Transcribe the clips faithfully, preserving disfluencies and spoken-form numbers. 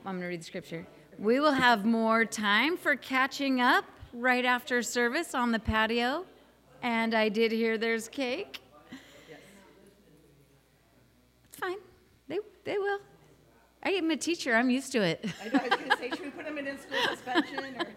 I'm going to read the scripture. We will have more time for catching up right after service on the patio. And I did hear there's cake. Yes. It's fine. They they will. I am a teacher. I'm used to it. I know. I was going to say, should we put them in in-school suspension? Or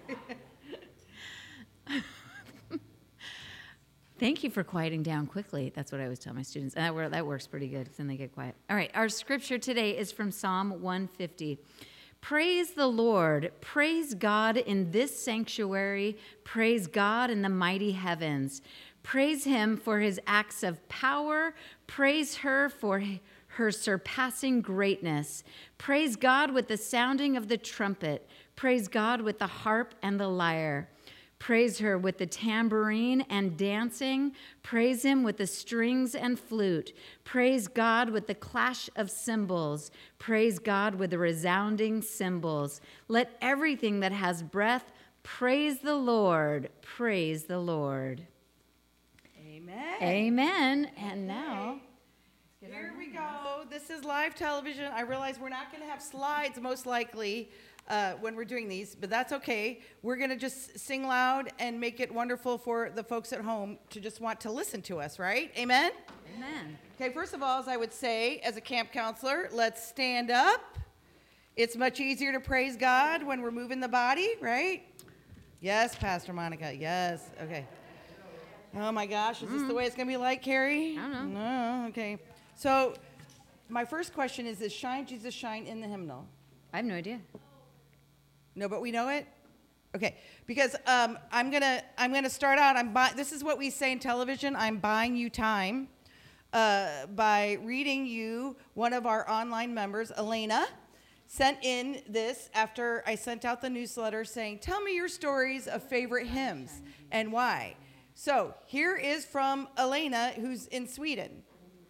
Thank you for quieting down quickly. That's what I always tell my students. And that, that works pretty good, because then they get quiet. All right, our scripture today is from Psalm one fifty. Praise the Lord. Praise God in this sanctuary. Praise God in the mighty heavens. Praise him for his acts of power. Praise her for her surpassing greatness. Praise God with the sounding of the trumpet. Praise God with the harp and the lyre. Praise her with the tambourine and dancing. Praise him with the strings and flute. Praise God with the clash of cymbals. Praise God with the resounding cymbals. Let everything that has breath praise the Lord. Praise the Lord. Amen. Amen. And now, here we go. This is live television. I realize we're not going to have slides, most likely, uh, when we're doing these, but that's okay. We're going to just sing loud and make it wonderful for the folks at home to just want to listen to us, right? Amen? Amen. Okay, first of all, as I would say, as a camp counselor, let's stand up. It's much easier to praise God when we're moving the body, right? Yes, Pastor Monica, yes. Okay. Oh, my gosh, is this the way it's going to be like, Carrie? I don't know. No, okay. So my first question is, is Shine, Jesus, Shine in the hymnal? I have no idea. No, but we know it? Okay, because um, I'm gonna I'm gonna start out. I'm buy, This is what we say in television. I'm buying you time uh, by reading you. One of our online members, Elena, sent in this after I sent out the newsletter saying, "Tell me your stories of favorite hymns and why." So here is from Elena, who's in Sweden.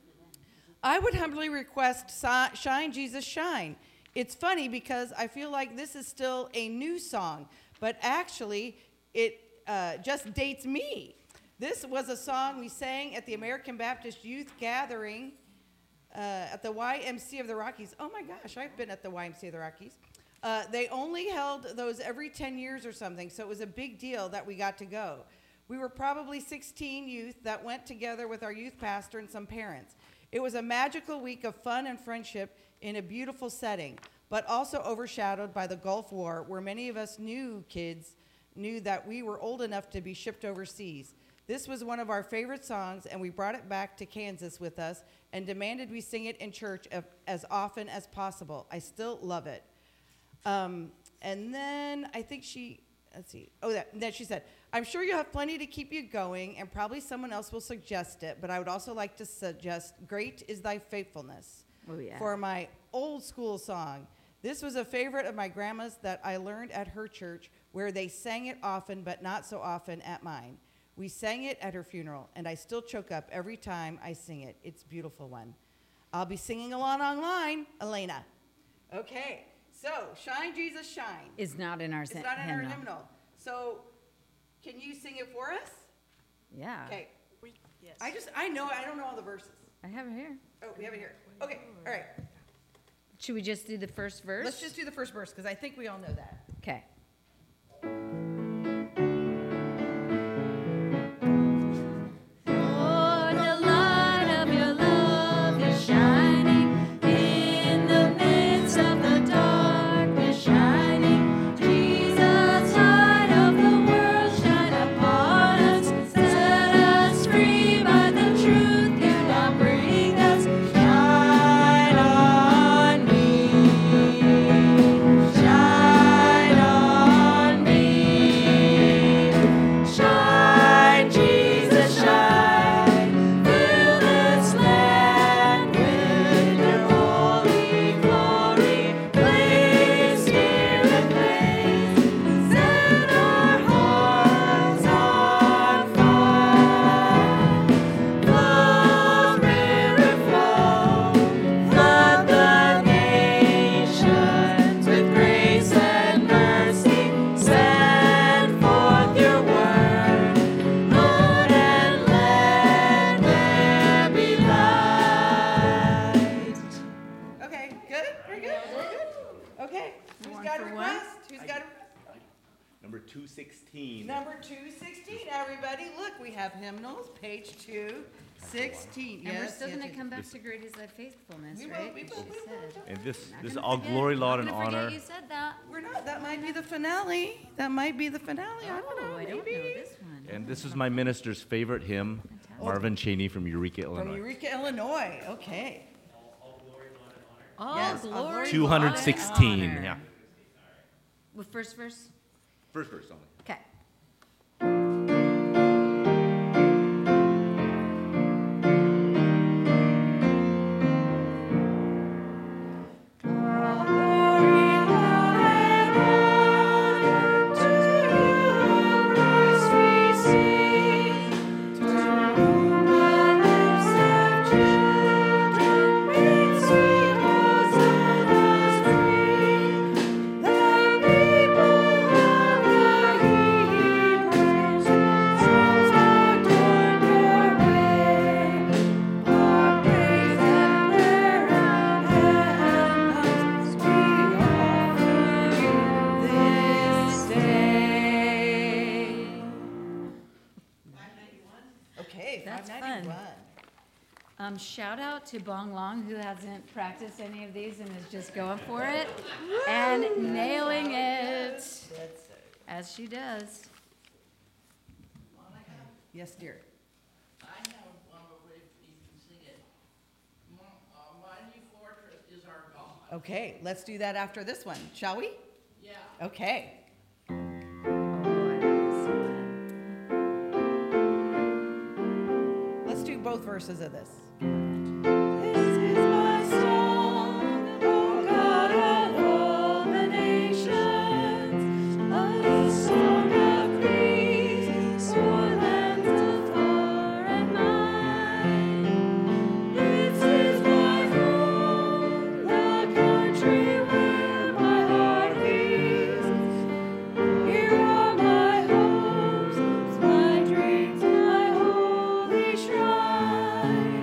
I would humbly request "Shine, Jesus, Shine." It's funny because I feel like this is still a new song, but actually it uh, just dates me. This was a song we sang at the American Baptist Youth Gathering uh, at the Y M C A of the Rockies. Oh my gosh, I've been at the Y M C A of the Rockies. Uh, they only held those every ten years or something, so it was a big deal that we got to go. We were probably sixteen youth that went together with our youth pastor and some parents. It was a magical week of fun and friendship in a beautiful setting, but also overshadowed by the Gulf War, where many of us new kids knew that we were old enough to be shipped overseas. This was one of our favorite songs, and we brought it back to Kansas with us and demanded we sing it in church as often as possible. I still love it. Um, and then I think she, let's see, oh, that, then she said, I'm sure you'll have plenty to keep you going, and probably someone else will suggest it, but I would also like to suggest Great is Thy Faithfulness. Oh, yeah. For my old school song. This was a favorite of my grandma's that I learned at her church, where they sang it often, but not so often at mine. We sang it at her funeral, and I still choke up every time I sing it. It's a beautiful one. I'll be singing along online, Elena. Okay, so Shine, Jesus, Shine. It's not in our It's hymnal. not in our hymnal. So can you sing it for us? Yeah. Okay. We, yes. I just, I know, I don't know all the verses. I have it here. Oh, we have it here. Okay, all right. Should we just do the first verse? Let's just do the first verse, because I think we all know that. Okay. Lord, the light of your love is shining in the midst of the darkness, shining. Jesus, light of the world, shine upon us, set us free by the truth you now bring us. Shine on me, shine on Okay. Who's One got a for one? request? Who's got a request? Number two sixteen. Number two sixteen, everybody. Look, we have hymnals, page two sixteen. And we're Yes, still yes, going to yes. come back to great is thy faithfulness, We will, right? we will, She we will. said. And this, Not this is gonna all forget. glory, laud, Not and gonna forget honor. You said that. We're not, that might be the finale. That might be the finale. I don't know, Oh, I don't know maybe. this one. And this is my minister's favorite hymn, Marvin Cheney from Eureka, From Illinois. Eureka, Illinois. Okay. All Yes, all glory, glory, two laud, and sixteen, honor. yeah. With first verse? First verse only. Okay. Okay, That's five fun. ninety-one. Um, shout out to Bong Long, who hasn't practiced any of these and is just going for it and nailing it, as she does. Yes, dear. I have one, but if you can sing it. Mo- uh, Mighty fortress is our God. Okay, let's do that after this one, shall we? Yeah. Okay. Oh, I love this one. Let's do both verses of this. This is my song, O God of all the nations, a song of praise for lands afar and nigh. This is my home, the country where my heart beats. Here are my hopes, my dreams, my holy shrine.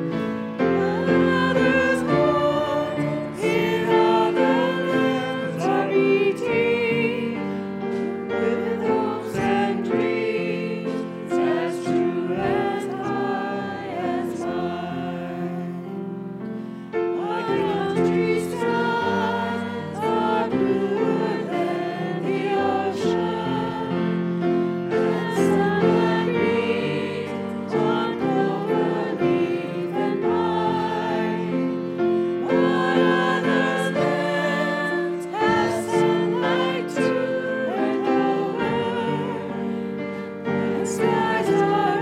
Others homes in other lands are beating, with hopes and dreams as true as high as mine. My country's skies are bluer than the ocean, and sunlight beams on clover leaf and pine. But others lands have sunlight too, and nowhere, and skies are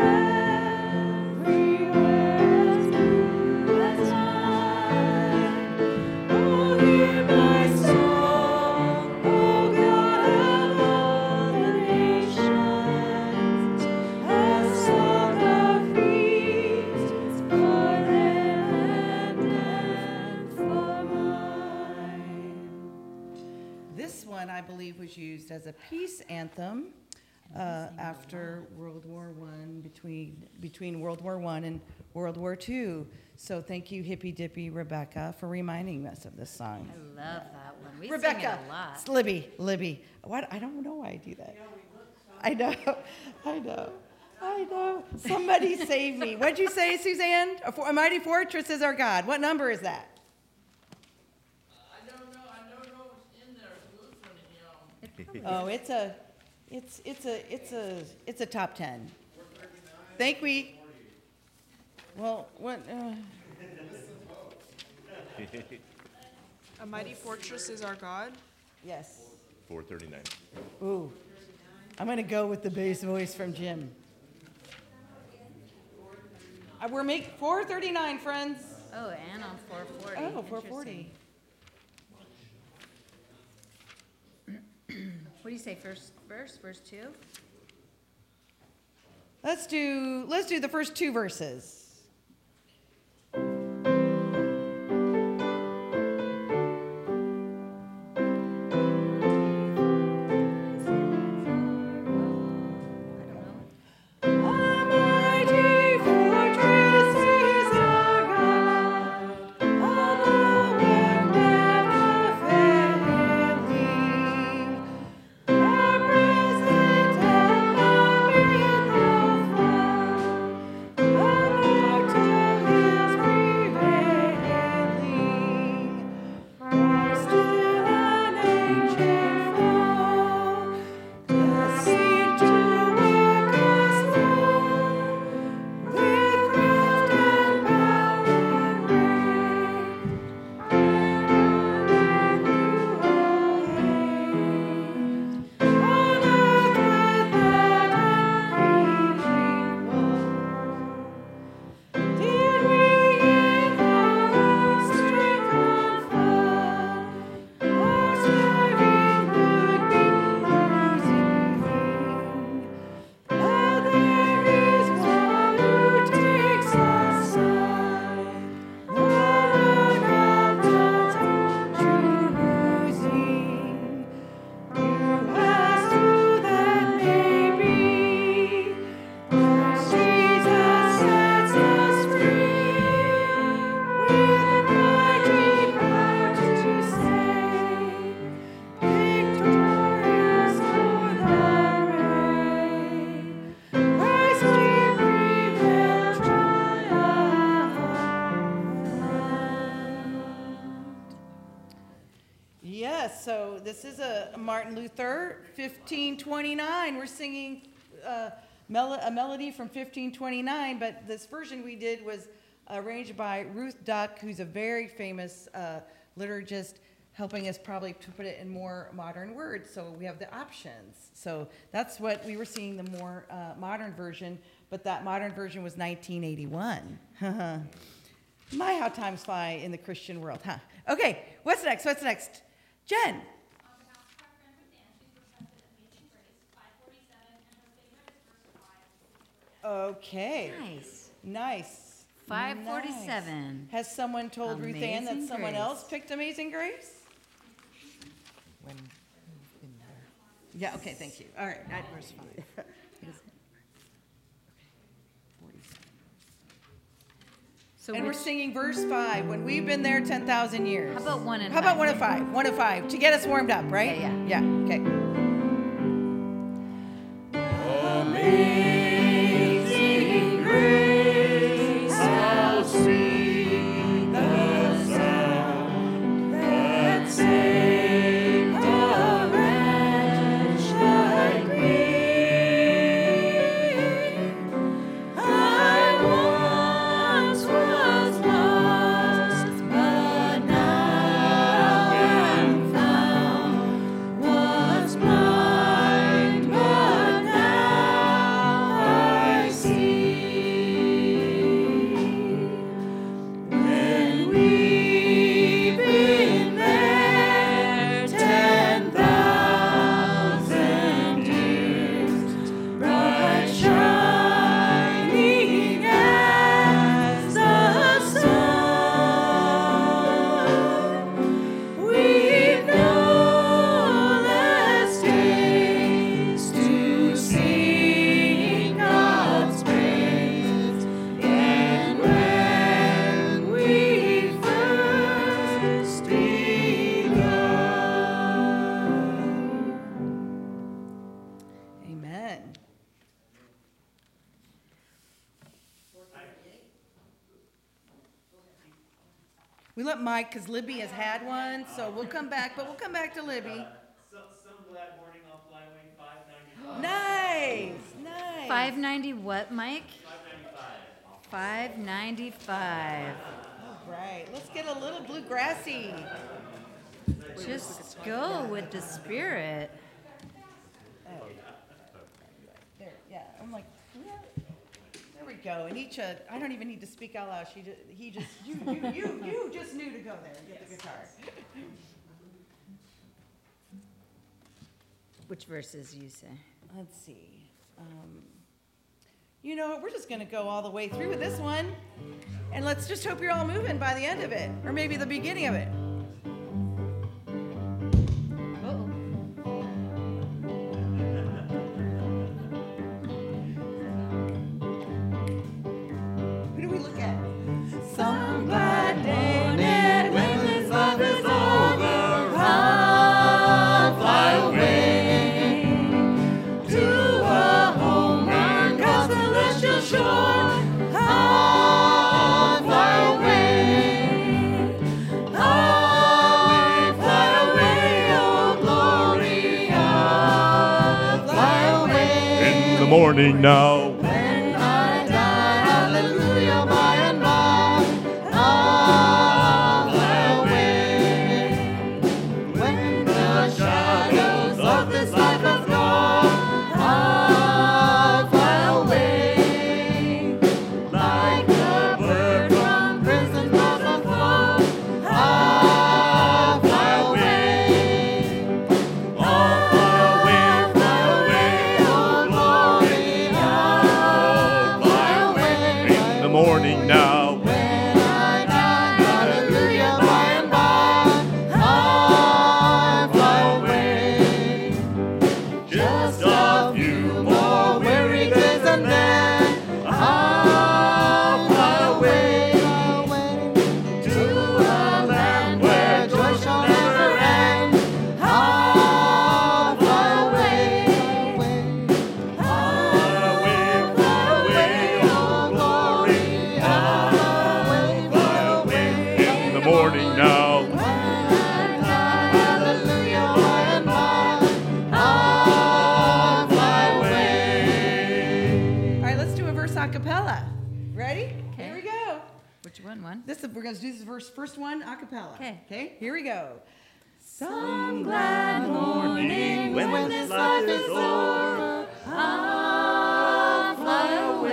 everywhere as blue as mine. Oh, hear my song, O God of all the nations, a song of peace for them and for mine. This one, I believe, was used as a peace anthem uh, after World War One, between between World War One and World War Two. So thank you, Hippy Dippy Rebecca, for reminding us of this song. I love that one. We Rebecca, sing it a lot. it's Libby, Libby. What? I don't know why I do that. I know, I know, I know. Somebody save me. What'd you say, Suzanne? A, for, a mighty fortress is our God. What number is that? I don't know, I don't know what's in there, Lutheran hymn. Oh, it's a, it's it's a it's a it's a top ten. Think we. Well, what? Uh, A mighty fortress is our God. yes. four thirty-nine. Ooh, I'm gonna go with the bass voice from Jim. Uh, we're making four thirty-nine, friends. Oh, and on four forty. Oh, four forty. What do you say, first verse, verse two? Let's do let's do the first two verses. A mighty fortress is our God, a bulwark never failing. Yes, so this is a Martin Luther, fifteen twenty-nine. We're singing uh, mel- a melody from fifteen twenty-nine, but this version we did was arranged by Ruth Duck, who's a very famous uh, liturgist, helping us probably to put it in more modern words. So we have the options. So that's what we were seeing, the more uh, modern version, but that modern version was nineteen eighty-one. My, how times fly in the Christian world, huh? Okay, what's next? What's next? Jen. On behalf of our friend Ruth Ann, she's requested Amazing Grace, five forty-seven, and her favorite is verse five. Okay. Nice. Nice. five forty-seven. Nice. Has someone told Ruth Ann that Amazing someone Grace. else picked Amazing Grace? When you've been there. Yeah, okay, thank you. All right. I- Verse five. So And we're which- singing verse five, when we've been there ten thousand years. How about one and How about five? one of five? One of five, to get us warmed up, right? Yeah, Yeah, okay. Amazing grace, how sweet the sound that saved a wretch like me. I once was lost, but now am found. Was blind, but now I see. When we've been there ten thousand years, bright shining as the sun, we've no less days to sing God's praise than when we first begun. Amen. We let Mike, because Libby has had one, so we'll come back, but we'll come back to Libby. Some, some glad morning on Flyway five ninety-five. Nice, nice. five ninety what, Mike? five ninety-five. five ninety-five. All right, let's get a little bluegrassy. Just go with the spirit. There, yeah, I'm like, yeah. There we go. And each, uh, I don't even need to speak out loud. She just, he just, you, you, you, you just knew to go there and get the guitar. Which verses you say? Let's see. Um, you know what? We're just going to go all the way through with this one. And let's just hope you're all moving by the end of it, or maybe the beginning of it. Who do we look at? Some glad day when this life is over, I'll fly away to a home on God's celestial shore. I'll fly away, I'll fly away, oh glory, I'll fly away. In the morning now. When I die, hallelujah, by and by, I'll fly away. When the shadows of this life have gone, I'll fly away. Like a bird from prison's blossom flown, I'll fly away. I'll fly away, fly away, oh glory, I'll cappella. Ready? Okay. Here we go. Which one? One? This is, we're going to do this verse, first one a cappella. Okay. Okay, here we go. Some glad morning when when this this life life is is over, I'll fly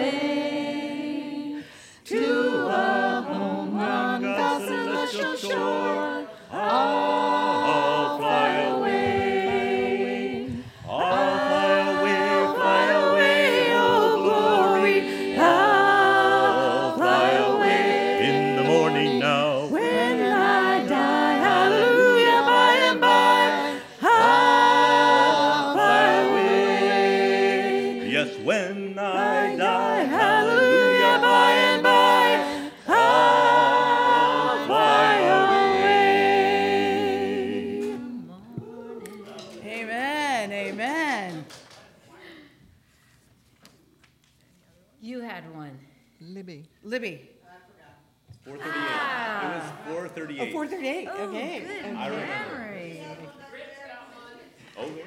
away to a home on God's celestial shore. I'll fly away. I'll fly away, fly away, oh glory. I'll fly away in the morning now. when I die. Hallelujah, by and by. I'll fly away. Yes, when I die, Hallelujah, by and by. I'll fly away. Amen, amen. You had one. Libby. Libby. four thirty-eight. It was four Oh, thirty-eight. four thirty-eight. okay. Good I remember. memory. Okay.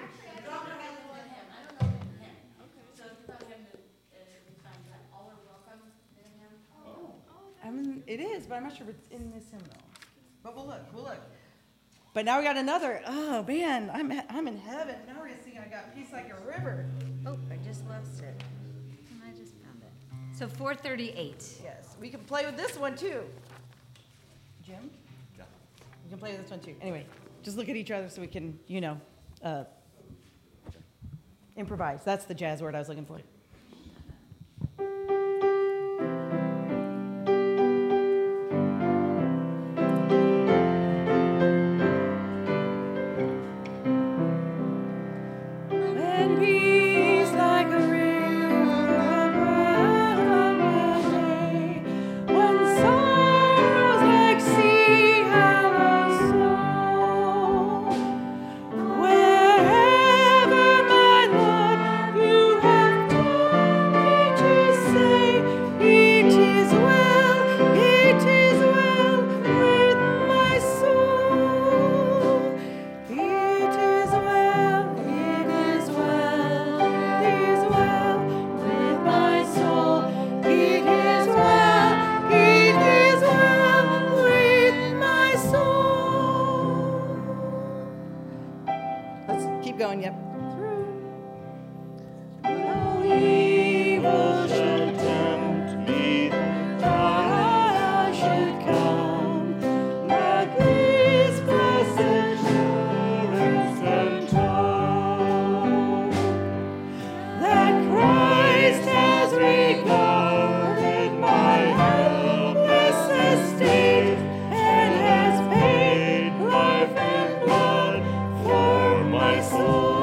I mean, it is, but I'm not sure if it's in this hymnal. But we'll look, we'll look. But now we got another. Oh man, I'm I'm in heaven. Now we're gonna sing "I Got Peace Like a River." Oh, I just lost it. And I just found it. So four thirty-eight. Yes, we can play with this one too. Jim, you can play with this one too. Anyway, just look at each other so we can, you know, uh, improvise. That's the jazz word I was looking for. When peace like a river above my day, when sorrows like sea hallow soul, wherever my Lord you have taught me to say, it is well, it is well with my soul. It is well, it is well, it is well with my soul. It is well, it is well with my soul. Let's keep going. Yep. No evil should Tempt me, I should come, but this blessed assurance and told, that Christ has regarded my helpless estate and has paid life and blood for my soul.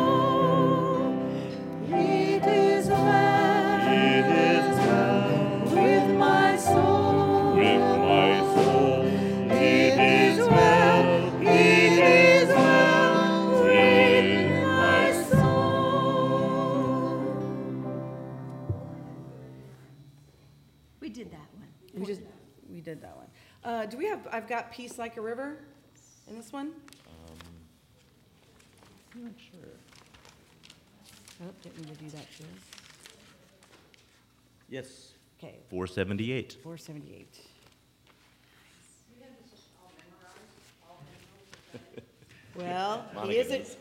It is well, it is well with my soul. with my soul. It is well, it is well with my soul. We did that one. We just we did that one. Uh, do we have? I've got "Peace Like a River" in this one. I'm not sure. Oh, didn't we do that too? Yes. Okay, four seventy-eight. four seventy-eight. Well, he Monica isn't.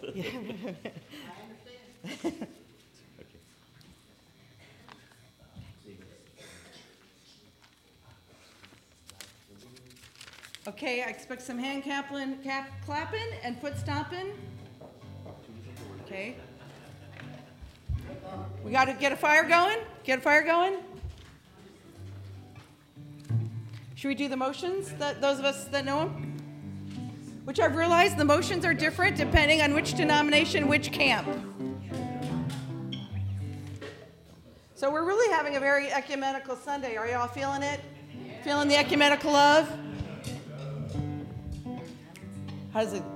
Okay, I expect some hand clapping, cap, clapping and foot stomping. Okay. We got to get a fire going. Get a fire going. Should we do the motions? That those of us that know them. Which I've realized the motions are different depending on which denomination, which camp. So we're really having a very ecumenical Sunday. Are y'all feeling it? Feeling the ecumenical love? How does it?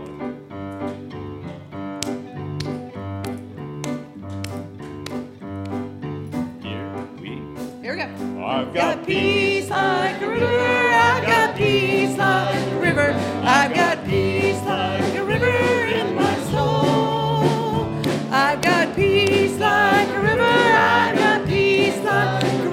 Here we Here we go. I've Got peace like a river. I've got peace like a river. I've got peace like a river in my soul. I've got peace like a river. I've got peace like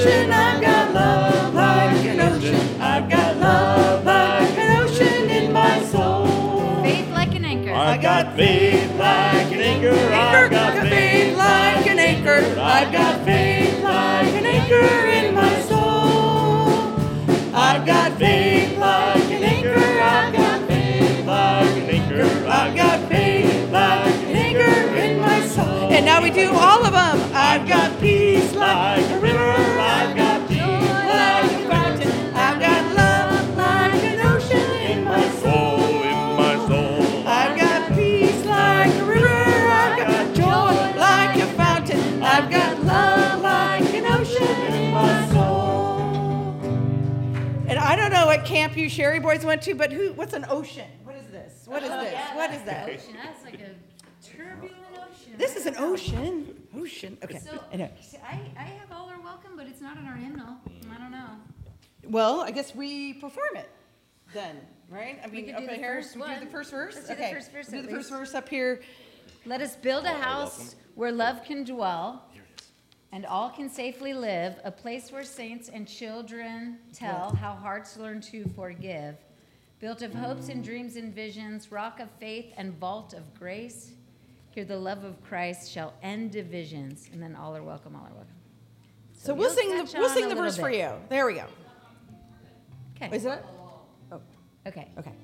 ocean. I've got love like an ocean. I've got love like an ocean in my soul. Faith like an anchor. I got faith like an anchor. I've got faith like an anchor. I've got faith like an anchor in my soul. I've got faith like an anchor. I've got faith like an anchor. I've got faith like an anchor in my soul. And now we do all of them. I've got peace like a river. I've got peace like a fountain. I've got love like an ocean in my soul. in my soul. I've got peace like a river. I've got joy like a fountain. I've got love like an ocean in my soul. And I don't know what camp you Sherry boys went to, but who? What's an ocean? What is this? What is this? What is that? Ocean. That's like a turbulent ocean. This is an ocean. Ocean. Okay. So, Anyway. see, I, I have all are welcome, but it's not in our hymnal. I don't know. Well, I guess we perform it then, right? I We mean, could up do the here. first we do one. the first verse. Let's do the okay. first verse Do at the first least. verse up here. Let us build a house where love can dwell and all can safely live, a place where saints and children tell how hearts learn to forgive. Built of hopes and dreams and visions, rock of faith and vault of grace. Here the love of Christ shall end divisions. And then all are welcome, all are welcome. So we'll you'll sing catch the we'll on sing a the little verse for bit. you. There we go. Okay. Is it? Okay. Okay.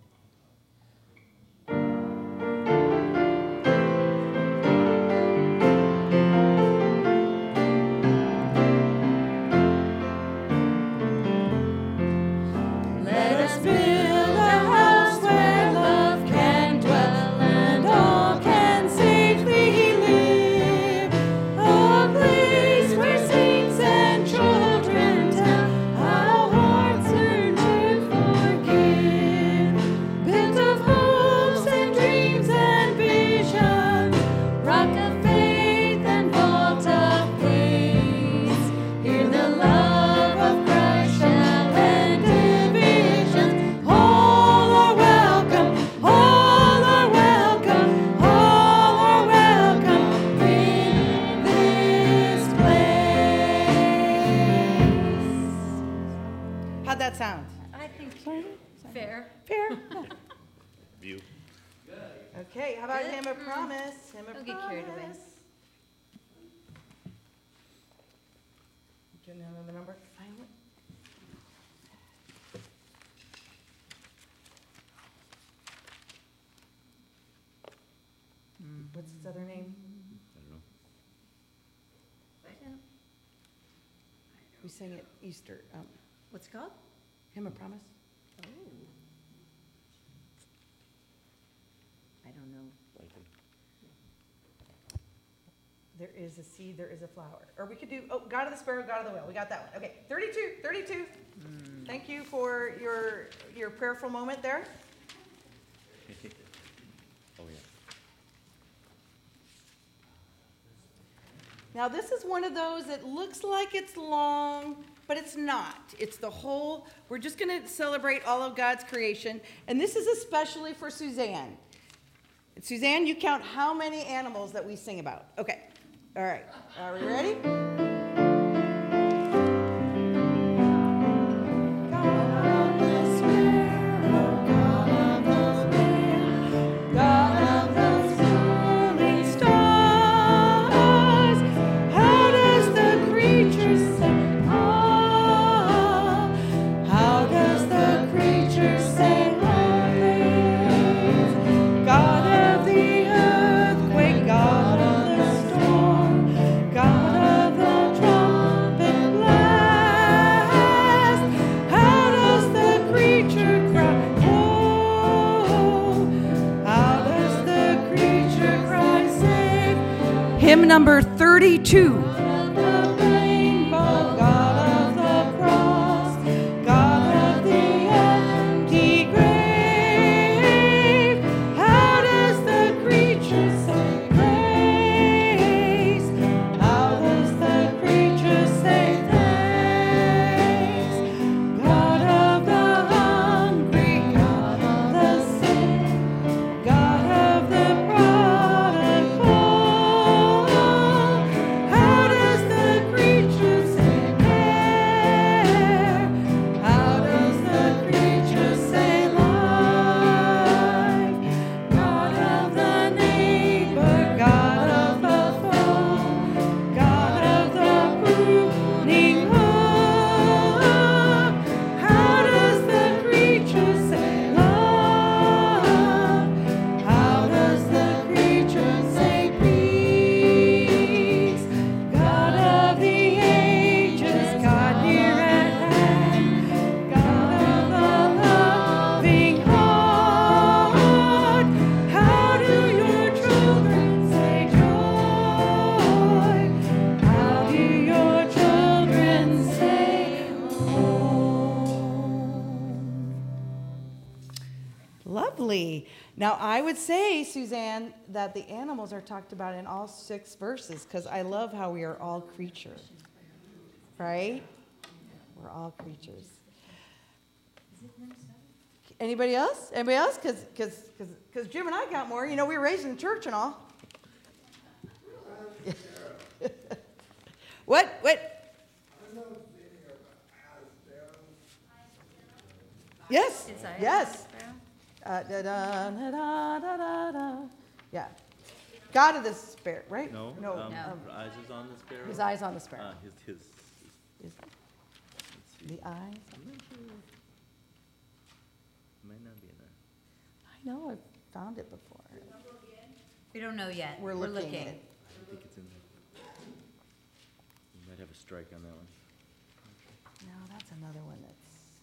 Let us build a house where love can dwell and all can safely live. A place where saints and children tell how hearts learn to forgive. Built of hopes and dreams and visions, rock of faith and vault of grace. Here the love of Christ shall end divisions. All are welcome, all are welcome, all are welcome in this place. How'd that sound? I think fair. Fair. View. Okay, how about Good. hymn of promise? Hymn of Don't get carried away. promise. Do you know the number? Find it. What's its other name? We sang it Easter. Um, What's it called? hymn of promise. Oh. I don't know. There is a seed, there is a flower. Or we could do, oh, God of the Sparrow, God of the Whale. We got that one. Okay, thirty-two, thirty-two. Thank you for your, your prayerful moment there. Oh, yeah. Now, this is one of those that looks like it's long, but it's not. It's the whole, we're just going to celebrate all of God's creation. And this is especially for Suzanne. Suzanne, you count how many animals that we sing about. Okay. All right. Are we ready? God of the sparrow, God of the bear, God of the swirling stars, how does the creature say, ah? How does the creature say, ah, praise? God of the earthquake, God of the storm, God of the trumpet blast, how does the creature cry, oh? How does the creature cry, save? Hymn number thirty-two. God of the rainbow, God of the cross, God of the empty grave, how does the creature say praise? How does the creature say thanks? God of the hungry, God of the sick, God of the prodigal, how lovely. Now, I would say, Suzanne, that the animals are talked about in all six verses because I love how we are all creatures, right? We're all creatures. Anybody else? Anybody else? Because because because Jim and I got more. You know, we were raised in the church and all. What? What? Yes. Is that Yes. Sparrow? Uh, da, da, da, da, da, da, da. Yeah. God of the Spirit, right? No, No. um, um, her eyes is on the sparrow. his eyes on the sparrow. Uh, his, his, his, Is let's see. the eyes? Might not be in there. I know. I found it before. We don't know yet. We're looking at it. I think it's in there. You might have a strike on that one. No, that's another one that's.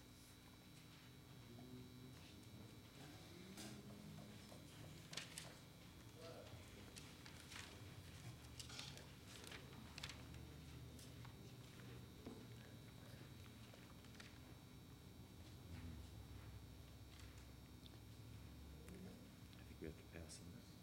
I think we have to pass on this.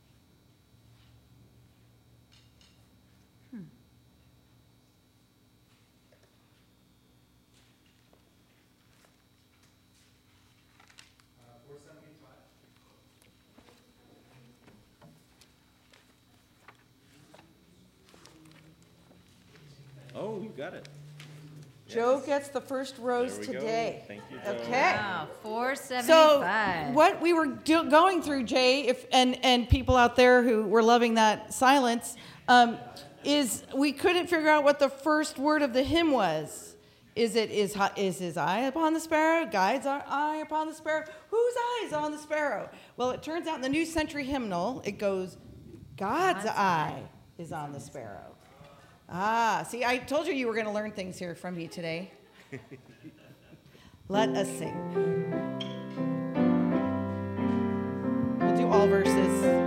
Oh, you got it. Joe gets the first rose There we go. today. Thank you, Joe. Okay. Wow, four So seventy-five. what we were do- going through, Jay, if and and people out there who were loving that silence, um, is we couldn't figure out what the first word of the hymn was. Is it is hi- is his eye upon the sparrow? Guides our eye upon the sparrow. Whose eye is on the sparrow? Well, it turns out in the New Century Hymnal, it goes, God's, God's eye is on the sparrow. Ah, see, I told you you were going to learn things here from me today. Let us sing. We'll do all verses.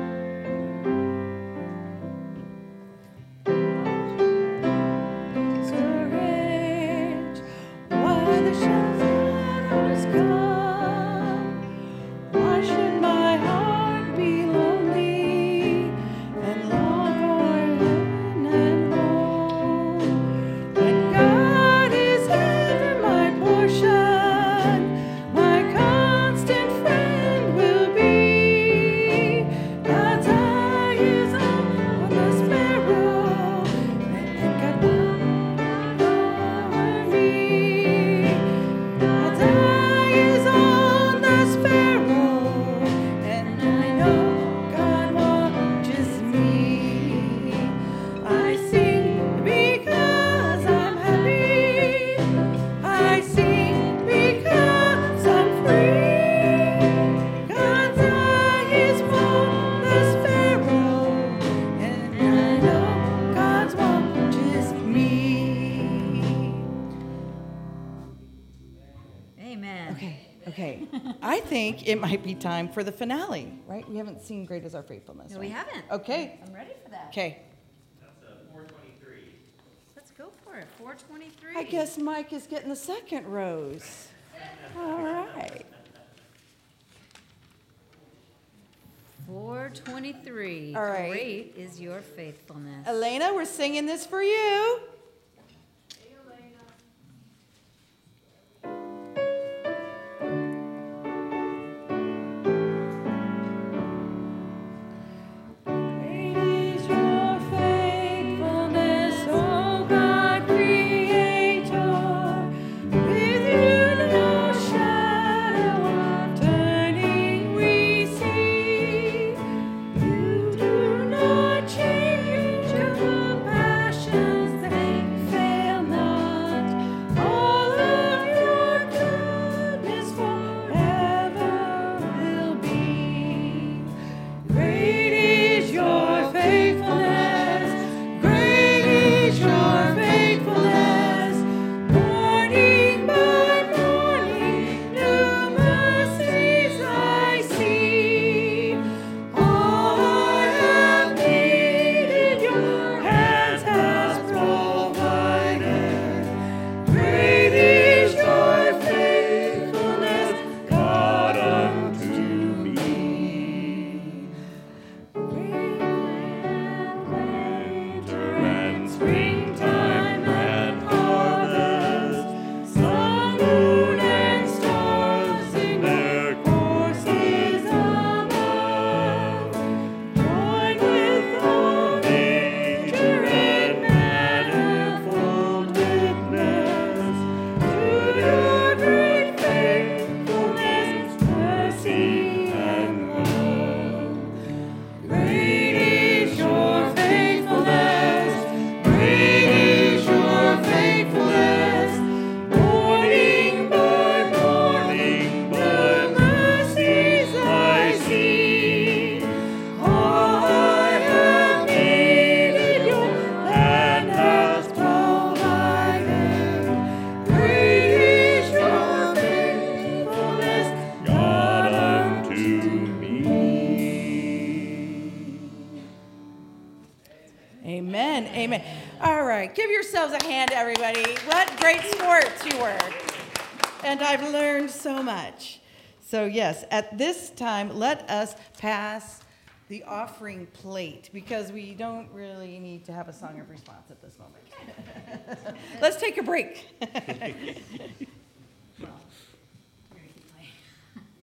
Courage, while the shadows come, why should my heart be lonely and long for heaven and home? When God is ever my portion, my constant friend will be. God's eye is on the sparrow, and God will cover me. God's eye is on the sparrow, and I know God watches me. I sing because I'm happy. I sing because I'm free. God's eye is on the sparrow, and I know God watches me. Amen. Okay, okay. I think it might be time for the finale, right? We haven't seen Great is Our Faithfulness. No, we right? haven't. Okay, I'm ready for that. okay. That's uh, four twenty-three. Let's go for it. four twenty-three. I guess Mike is getting the second rose. All right. four twenty-three. All right. Great is your faithfulness. Elena, we're singing this for you. Great is your faithfulness, O God Creator. With you no shadow of turning we see. You do not change your compassions, they Amen. Amen. All right. Give yourselves a hand, everybody. What great sports you were. And I've learned so much. So, yes, at this time, let us pass the offering plate because we don't really need to have a song of response at this moment. Let's take a break.